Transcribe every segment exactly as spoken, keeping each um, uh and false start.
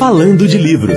Falando de Livros.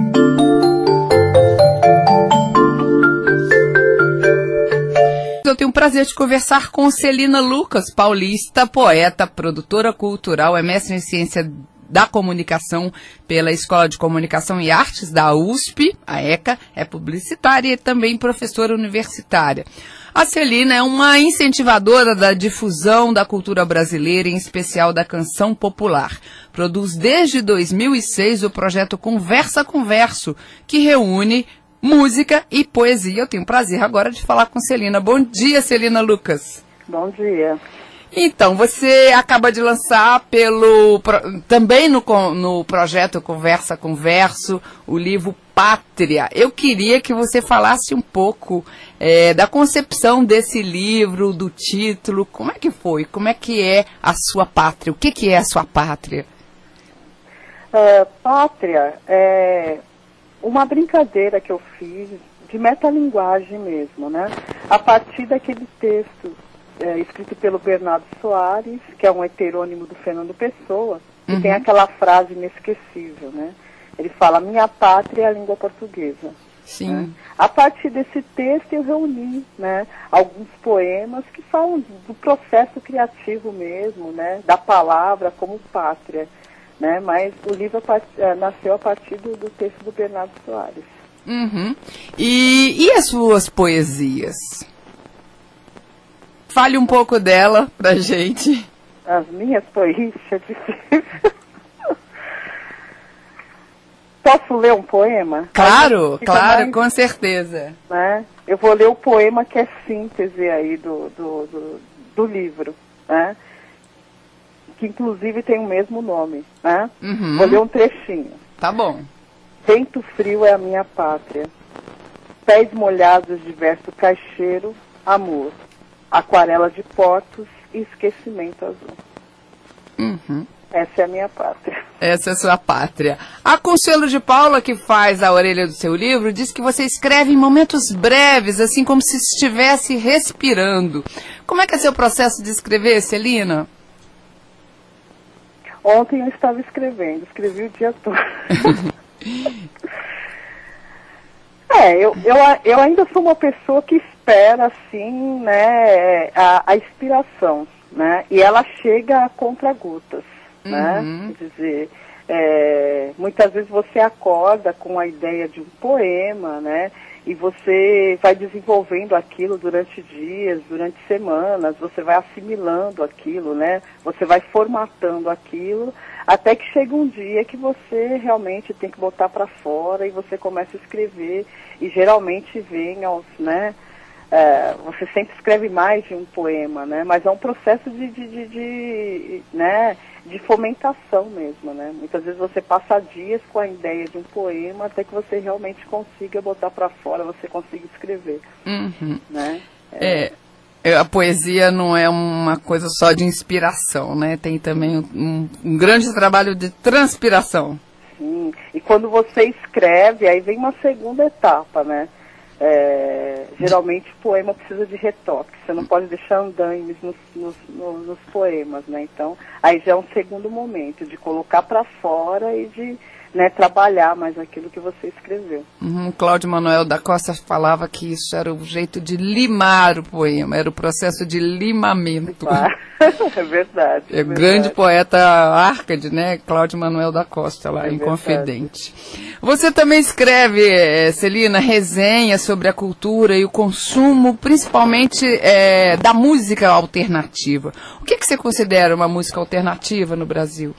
Eu tenho o prazer de conversar com Celina Lucas, paulista, poeta, produtora cultural, é mestre em ciência da comunicação pela Escola de Comunicação e Artes da U S P, a ECA, é publicitária e também professora universitária. A Celina é uma incentivadora da difusão da cultura brasileira, em especial da canção popular. Produz desde dois mil e seis o projeto Conversa com Verso, que reúne música e poesia. Eu tenho o prazer agora de falar com Celina. Bom dia, Celina Lucas. Bom dia. Então, você acaba de lançar pelo, também no, no projeto Conversa com Verso, o livro Pátria. Eu queria que você falasse um pouco é, da concepção desse livro, do título. Como é que foi? Como é que é a sua pátria? O que, que é a sua pátria? Uh, pátria é uma brincadeira que eu fiz de metalinguagem mesmo, né? A partir daquele texto é, escrito pelo Bernardo Soares, que é um heterônimo do Fernando Pessoa, que uhum. tem aquela frase inesquecível, né? Ele fala, minha pátria é a língua portuguesa. Sim. Né? A partir desse texto eu reuni, né, alguns poemas que falam do processo criativo mesmo, né, da palavra como pátria. Né, mas o livro nasceu a partir do, do texto do Bernardo Soares. Uhum. E, e as suas poesias? Fale um pouco dela pra gente. As minhas poesias, é difícil. Posso ler um poema? Claro, claro, mais, com certeza. Né? Eu vou ler o poema que é síntese aí do, do, do, do livro, né? Que inclusive tem o mesmo nome, né? Uhum. Vou ler um trechinho. Tá bom. Vento frio é a minha pátria, pés molhados de verso caixeiro, amor, aquarela de portos e esquecimento azul. Uhum. Essa é a minha pátria. Essa é a sua pátria. A Consuelo de Paula, que faz a orelha do seu livro, diz que você escreve em momentos breves, assim como se estivesse respirando. Como é que é seu processo de escrever, Celina? Ontem eu estava escrevendo, escrevi o dia todo. é, eu, eu, eu ainda sou uma pessoa que espera, assim, né, a, a inspiração, né, e ela chega a contra-gotas, uhum. né, quer dizer, é, muitas vezes você acorda com a ideia de um poema, né, e você vai desenvolvendo aquilo durante dias, durante semanas, você vai assimilando aquilo, né? Você vai formatando aquilo, até que chega um dia que você realmente tem que botar para fora e você começa a escrever, e geralmente vem aos, né? É, você sempre escreve mais de um poema, né? Mas é um processo de, de, de, de, né? de fomentação mesmo, né? Muitas vezes você passa dias com a ideia de um poema até que você realmente consiga botar para fora, você consiga escrever, uhum. né? É. É, a poesia não é uma coisa só de inspiração, né? Tem também um, um grande trabalho de transpiração. Sim, e quando você escreve, aí vem uma segunda etapa, né? É, geralmente o poema precisa de retoque, você não pode deixar andames nos, nos, nos, nos poemas, né? Então, aí já é um segundo momento de colocar para fora e de, né, trabalhar mais aquilo que você escreveu. Uhum, Cláudio Manuel da Costa falava que isso era o jeito de limar o poema, era o processo de limamento. Ah, é verdade. É, é o grande poeta Árcade, né? Cláudio Manuel da Costa, lá é em verdade. Confidente. Você também escreve, é, Celina, resenhas sobre a cultura e o consumo, principalmente é, da música alternativa. O que, que você considera uma música alternativa no Brasil?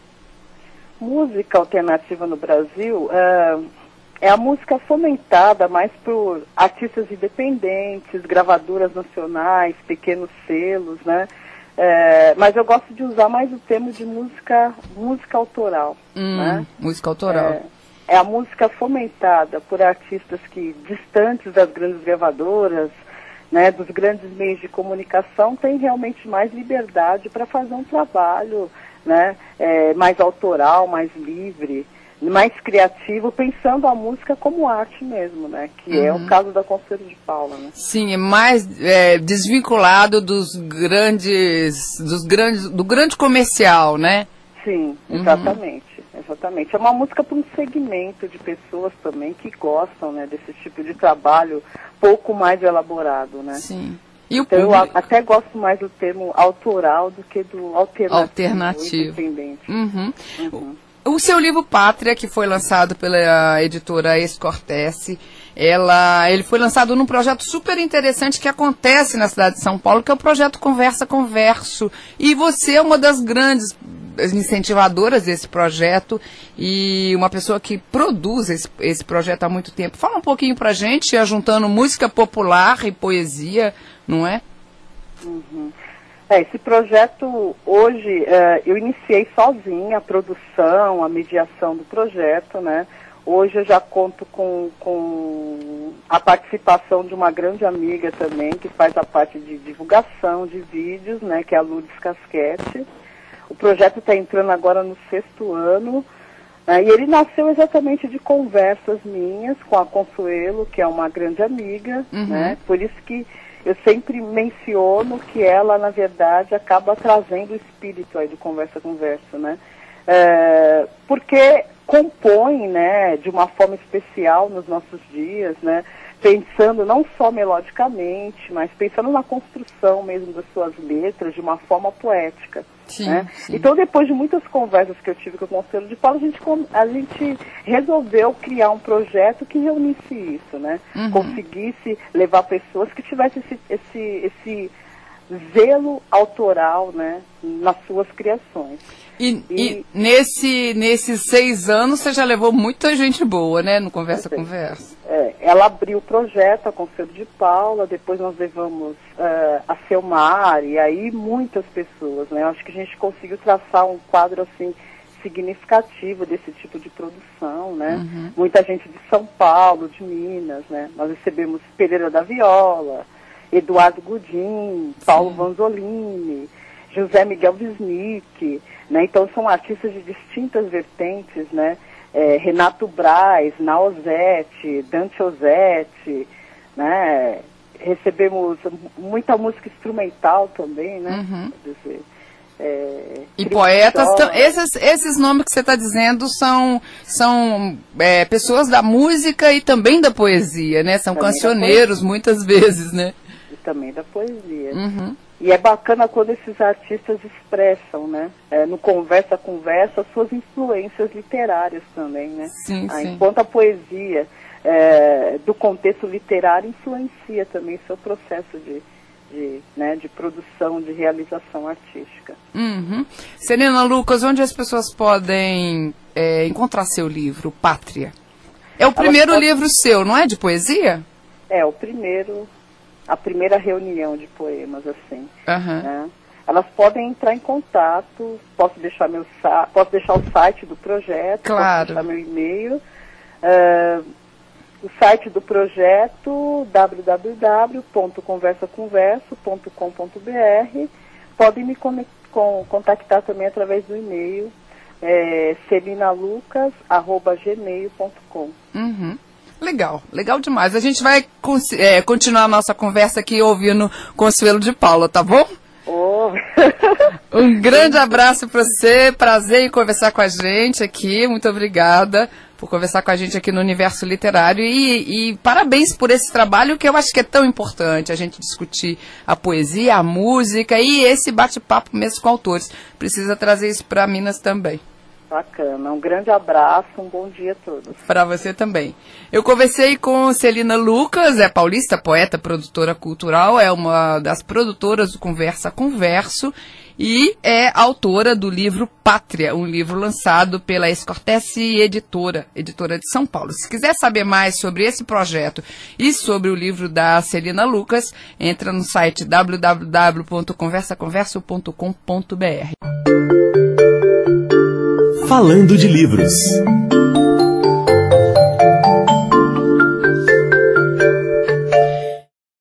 Música alternativa no Brasil é, é a música fomentada mais por artistas independentes, gravadoras nacionais, pequenos selos, né? É, mas eu gosto de usar mais o termo de música, música autoral. Hum, né? Música autoral. É, é a música fomentada por artistas que, distantes das grandes gravadoras, né, dos grandes meios de comunicação, têm realmente mais liberdade para fazer um trabalho, né, é, mais autoral, mais livre, mais criativo, pensando a música como arte mesmo, né? Que uhum. é o caso da Consuelo de Paula, né? Sim, é mais é, desvinculado dos grandes, dos grandes, do grande comercial, né? Sim, exatamente, uhum. exatamente. É uma música para um segmento de pessoas também que gostam, né, desse tipo de trabalho pouco mais elaborado, né? Sim. E o então público... eu até gosto mais do termo autoral do que do alternativo. Alternativo. Independente. Uhum. Uhum. O seu livro Pátria, que foi lançado pela editora Escortece, ela, ele foi lançado num projeto super interessante que acontece na cidade de São Paulo, que é o projeto Conversa com Verso. E você é uma das grandes incentivadoras desse projeto e uma pessoa que produz esse, esse projeto há muito tempo. Fala um pouquinho pra gente, juntando música popular e poesia, não é? Uhum. É, esse projeto, hoje, é, eu iniciei sozinha a produção, a mediação do projeto, né? Hoje eu já conto com, com a participação de uma grande amiga também, que faz a parte de divulgação de vídeos, né? Que é a Lourdes Casquete. O projeto está entrando agora no sexto ano, né? E ele nasceu exatamente de conversas minhas com a Consuelo, que é uma grande amiga, uhum. né? Por isso que eu sempre menciono que ela, na verdade, acaba trazendo o espírito aí do Conversa com Verso, né? É, porque compõe, né, de uma forma especial nos nossos dias, né? Pensando não só melodicamente, mas pensando na construção mesmo das suas letras de uma forma poética. Sim, né? sim. Então, depois de muitas conversas que eu tive com o Conselho de Paulo, a gente, a gente resolveu criar um projeto que reunisse isso, né? Uhum. Conseguisse levar pessoas que tivessem esse, esse, esse zelo autoral, né, nas suas criações. E, e, e nesse, nesses seis anos você já levou muita gente boa, né, no Conversa com Verso. É, ela abriu o projeto, a Conselho de Paula, depois nós levamos uh, a Selmar, e aí muitas pessoas, né, acho que a gente conseguiu traçar um quadro, assim, significativo desse tipo de produção, né, uhum. Muita gente de São Paulo, de Minas, né, nós recebemos Pereira da Viola, Eduardo Gudim, Paulo Sim. Vanzolini, José Miguel Wisnik, né? Então são artistas de distintas vertentes, né? É, Renato Braz, Naozete, Dante Ozete, né? Recebemos muita música instrumental também, né? Uhum. Quer dizer, é, e poetas, esses, esses nomes que você está dizendo são, são é, pessoas da música e também da poesia, né? São também cancioneiros muitas vezes, né? E também da poesia. Uhum. E é bacana quando esses artistas expressam, né, é, no Conversa Conversa, as suas influências literárias também, né? Sim, ah, sim. Enquanto a poesia é, do contexto literário influencia também seu processo de, de, né, de produção, de realização artística. Uhum. Celina Lucas, onde as pessoas podem é, encontrar seu livro, Pátria? É o primeiro podem... livro seu, não é, de poesia? É, o primeiro... a primeira reunião de poemas, assim. Uhum. Né? Elas podem entrar em contato, posso deixar, meu, posso deixar o site do projeto, claro. Posso deixar meu e-mail. Uh, o site do projeto, w w w ponto conversa converso ponto com ponto b r. Podem me con con contactar também através do e-mail, é, celinalucas arroba gmail ponto com. Uhum. Legal, legal demais. A gente vai é, continuar a nossa conversa aqui ouvindo Consuelo de Paula, tá bom? Oh. Um grande abraço para você, prazer em conversar com a gente aqui, muito obrigada por conversar com a gente aqui no Universo Literário e, e parabéns por esse trabalho que eu acho que é tão importante, a gente discutir a poesia, a música e esse bate-papo mesmo com autores. Precisa trazer isso para Minas também. Bacana, um grande abraço, um bom dia a todos. Para você também. Eu conversei com Celina Lucas, é paulista, poeta, produtora cultural, é uma das produtoras do Conversa com Verso e é autora do livro Pátria, um livro lançado pela Escortece Editora, editora de São Paulo. Se quiser saber mais sobre esse projeto e sobre o livro da Celina Lucas, entra no site w w w ponto conversa converso ponto com ponto b r. Falando de livros.